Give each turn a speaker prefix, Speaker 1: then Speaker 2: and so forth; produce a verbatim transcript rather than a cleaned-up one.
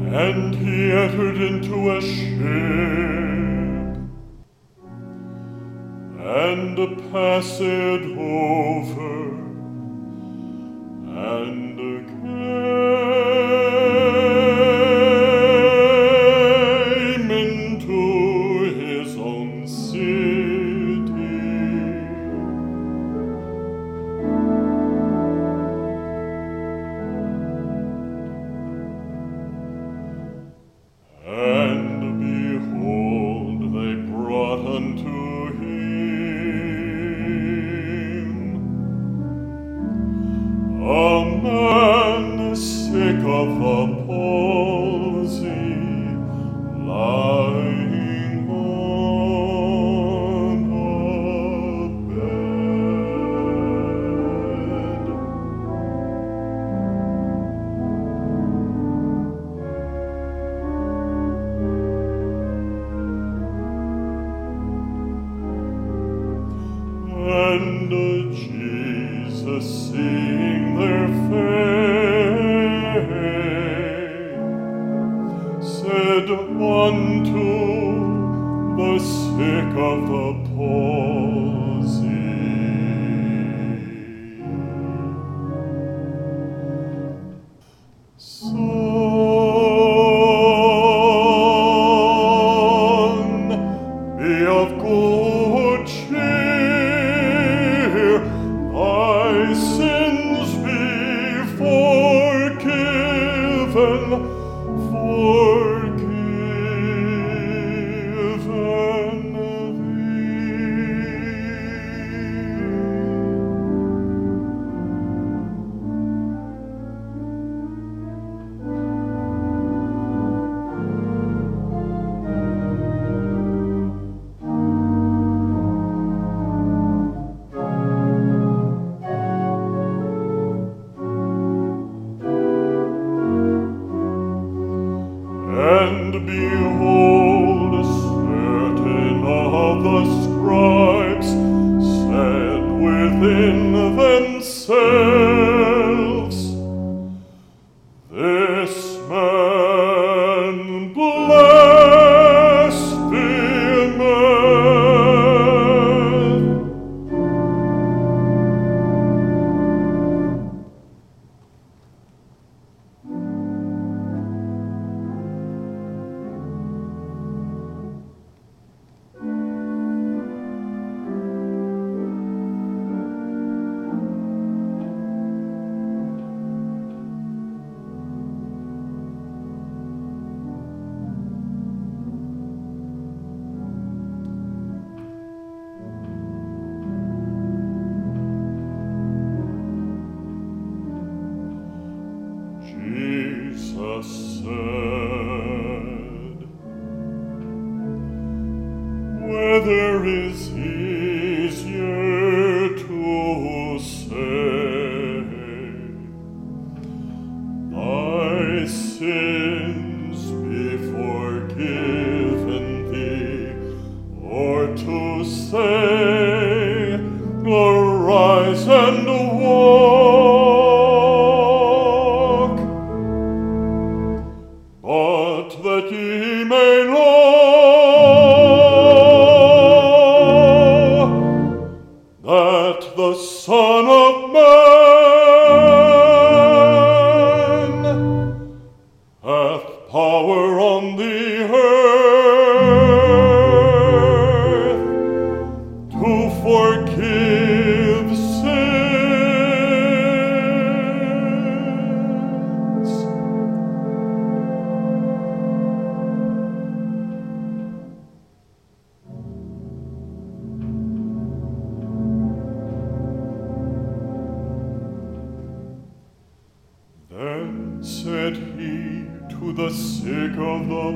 Speaker 1: And he entered into a ship, and passed over, and came into his own city. And behold, they brought unto him a man sick of the palsy, lying on a bed. And Jesus, seeing their faith, said unto the sick of the palsy, Son, be of good cheer, thy sins be forgiven, forgiven And behold, certain of the scribes said within themselves, This man blasphemeth. Jesus said, Whether is easier to say, Thy sins be forgiven thee, or to say, Arise and walk, but that ye may know that the Son of Man hath power on the earth to forgive sins. Then said he to the sick of the